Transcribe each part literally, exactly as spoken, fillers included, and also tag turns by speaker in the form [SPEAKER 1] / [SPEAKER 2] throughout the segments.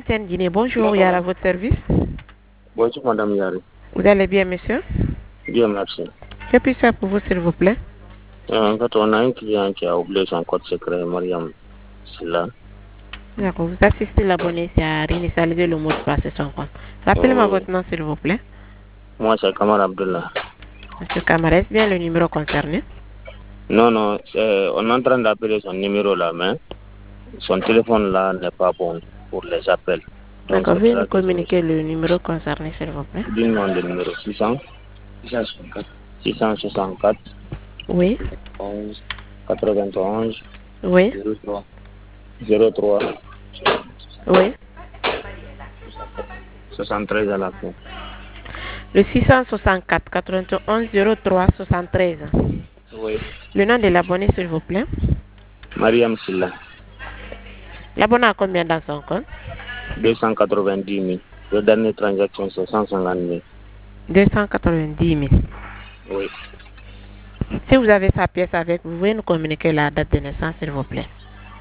[SPEAKER 1] T N Guinée, bonjour, Yara, à votre service.
[SPEAKER 2] Bonjour, madame Yari.
[SPEAKER 1] Vous allez bien, monsieur?
[SPEAKER 2] Bien, merci.
[SPEAKER 1] Que puis-je faire pour vous, s'il vous plaît?
[SPEAKER 2] En fait, on a un client qui a oublié son code secret, Mariam. C'est là.
[SPEAKER 1] D'accord, vous assistez l'abonné à réinitialiser le mot de passe et son compte. Rappelez-moi
[SPEAKER 2] Oh.
[SPEAKER 1] votre nom, s'il vous plaît.
[SPEAKER 2] Moi, c'est Kamar Abdullah.
[SPEAKER 1] Monsieur Kamara, est-ce bien le numéro concerné?
[SPEAKER 2] Non, non, on est en train d'appeler son numéro là, mais son téléphone là n'est pas bon pour les appels.
[SPEAKER 1] D'accord, veuillez nous communiquer le numéro concerné, s'il vous plaît.
[SPEAKER 2] Dis-moi le numéro six cents, six cent soixante-quatre.
[SPEAKER 1] Oui.
[SPEAKER 2] onze, quatre-vingt-onze.
[SPEAKER 1] Oui.
[SPEAKER 2] zéro trois.
[SPEAKER 1] Oui.
[SPEAKER 2] soixante-treize à la fin.
[SPEAKER 1] Le six cent soixante-quatre, quatre-vingt-onze, zéro trois, soixante-treize.
[SPEAKER 2] Oui.
[SPEAKER 1] Le nom de l'abonné, s'il vous plaît.
[SPEAKER 2] Mariam Silla.
[SPEAKER 1] L'abonné a combien dans son compte?
[SPEAKER 2] deux cent quatre-vingt-dix mille. Le dernier transaction, c'est cent cinquante mille.
[SPEAKER 1] deux cent quatre-vingt-dix mille.
[SPEAKER 2] Oui.
[SPEAKER 1] Si vous avez sa pièce avec vous, pouvez nous communiquer la date de naissance, s'il vous plaît.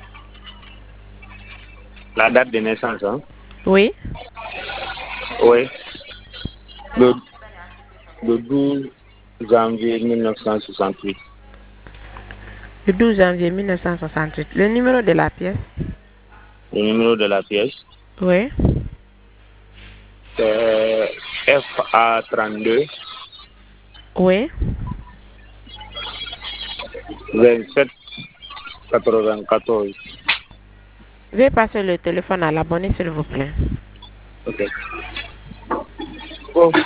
[SPEAKER 2] La date de naissance, hein?
[SPEAKER 1] Oui.
[SPEAKER 2] Oui. Le, le douze janvier mille neuf cent soixante-huit.
[SPEAKER 1] Le douze janvier mille neuf cent soixante-huit. Le numéro de la pièce?
[SPEAKER 2] Le numéro de la pièce?
[SPEAKER 1] Oui.
[SPEAKER 2] C'est F A trente-deux.
[SPEAKER 1] Oui.
[SPEAKER 2] vingt-sept quatre-vingt-quatorze.
[SPEAKER 1] Veuillez passer le téléphone à l'abonné, s'il vous plaît.
[SPEAKER 2] Ok. Oh.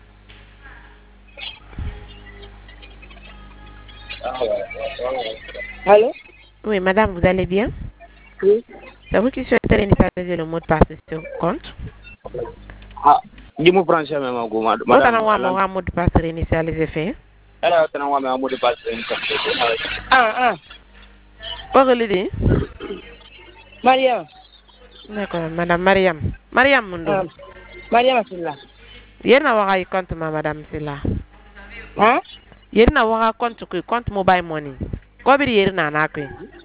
[SPEAKER 3] Allô?
[SPEAKER 1] Oui, madame, vous allez bien?
[SPEAKER 3] Oui.
[SPEAKER 1] C'est vous qui souhaitez réinitialiser le mot de passe de ce compte?
[SPEAKER 2] Ah, dis-moi français même, madame.
[SPEAKER 1] Vous avez un mot de passe réinitialisé fait?
[SPEAKER 2] Elle a un mot de passe réinitialisé.
[SPEAKER 3] Ah, ah.
[SPEAKER 1] Quoi que le dit?
[SPEAKER 3] Mariam.
[SPEAKER 1] D'accord, madame Mariam. Mariam Mundo.
[SPEAKER 3] Ah, Mariam Silla.
[SPEAKER 1] Yen na waka compte ma madame Silla.
[SPEAKER 3] Hein?
[SPEAKER 1] Yen na waka compte ku compte mobile money. Ko bir yen na na ku.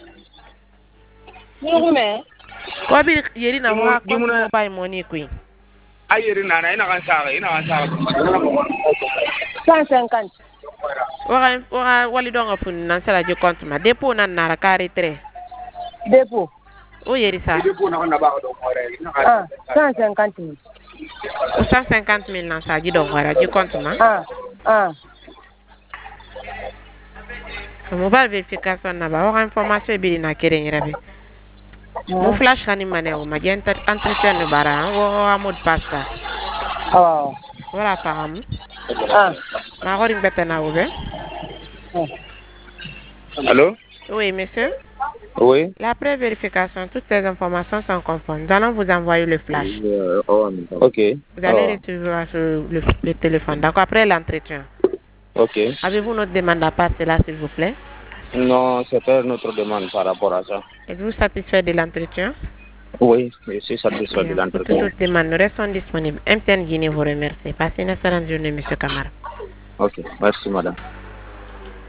[SPEAKER 3] Nugume.
[SPEAKER 1] Ko bir yen na waka compte mobile money ku.
[SPEAKER 2] Ayeri nana ina kan sara ina kan sara.
[SPEAKER 3] cent cinquante.
[SPEAKER 1] Waka waka wali donga fun nan sala je compte ma dépôt nan na rakari tre.
[SPEAKER 3] Dépôt.
[SPEAKER 1] O yeri sa.
[SPEAKER 2] Dépôt na na ba do more.
[SPEAKER 3] Ah, cent cinquante mille.
[SPEAKER 1] cent cinquante mille nan sa ji do wara je compte ma.
[SPEAKER 3] Ah, ah.
[SPEAKER 1] Mobile verification na ba waka information bi na kere nyirabe. Mo flash kani mane o ma jenta entretien no bara wo amod pasta.
[SPEAKER 3] Ah.
[SPEAKER 1] Voilà paham.
[SPEAKER 3] Ah.
[SPEAKER 1] Ma horing betana oube.
[SPEAKER 2] Allô?
[SPEAKER 1] Oui, monsieur.
[SPEAKER 2] Oui.
[SPEAKER 1] La pré-vérification, toutes ces informations sont conformes. Nous allons vous envoyer le flash.
[SPEAKER 2] Euh, oh, ok.
[SPEAKER 1] Vous allez
[SPEAKER 2] oh.
[SPEAKER 1] recevoir le, le, le téléphone. D'accord, après l'entretien.
[SPEAKER 2] Ok.
[SPEAKER 1] Avez-vous notre demande à part cela, s'il vous plaît?
[SPEAKER 2] Non, c'était notre demande par rapport à ça.
[SPEAKER 1] Êtes-vous satisfait de l'entretien?
[SPEAKER 2] Oui, je suis satisfait de
[SPEAKER 1] Pour
[SPEAKER 2] l'entretien.
[SPEAKER 1] toute demande, nous restons disponibles. M T N Guinée vous remercie. Passez une excellente journée, monsieur Kamara.
[SPEAKER 2] Ok, merci madame.